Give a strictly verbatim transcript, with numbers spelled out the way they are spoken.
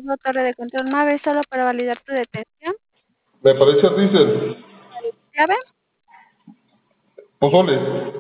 llamando a Torre de Control Mave solo para validar tu detención. Me parece a Rizel. ¿Clave? Pozole.